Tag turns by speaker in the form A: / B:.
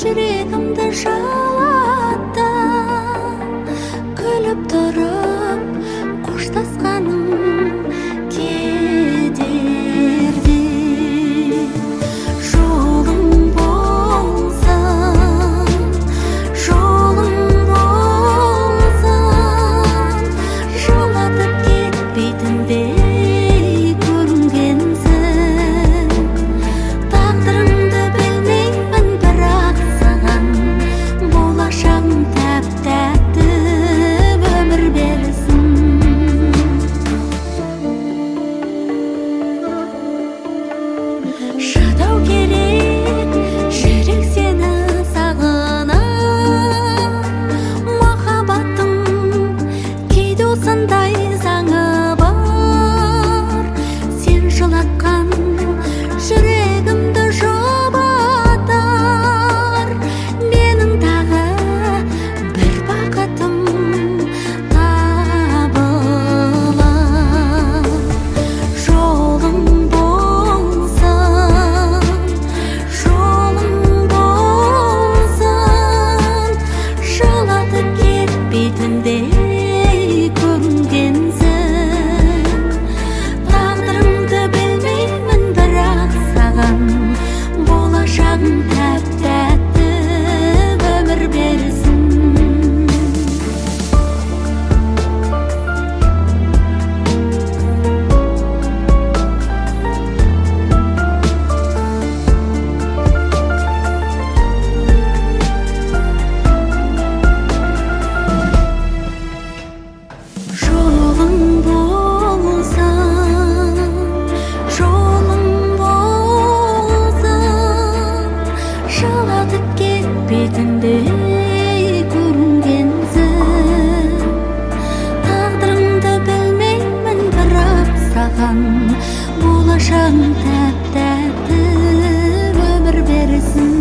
A: жүрегімді жалатты, күліп тұрып қоштасқаным кедерде. Жолың болсын, жолың болсын, жылатып кетпейтіндей көрінгенсің. Тағдырыңды білмеймін, бірақ саған болашағың тәп-тәтті өмір берсін. Шыдау керек, жүрек сені сағынып, махаббаттың кейде осындай заңы бар. Сен жылатқан жүрегімді жұбатар, менің тағы бір бақытым табылар. Жолың болсын, жолың болсын, жылатып кетпейтіндей көрінгенсің. Тағдырыңды білмеймін, бірақ саған болашағың тәп-тәтті өмір берсін. Жолың болсын, жолың болсын, жылатып кетпейтіндей көрінгенсің. Тағдырыңды білмеймін, бірақ саған болашағың тәп-тәтті өмір берсін.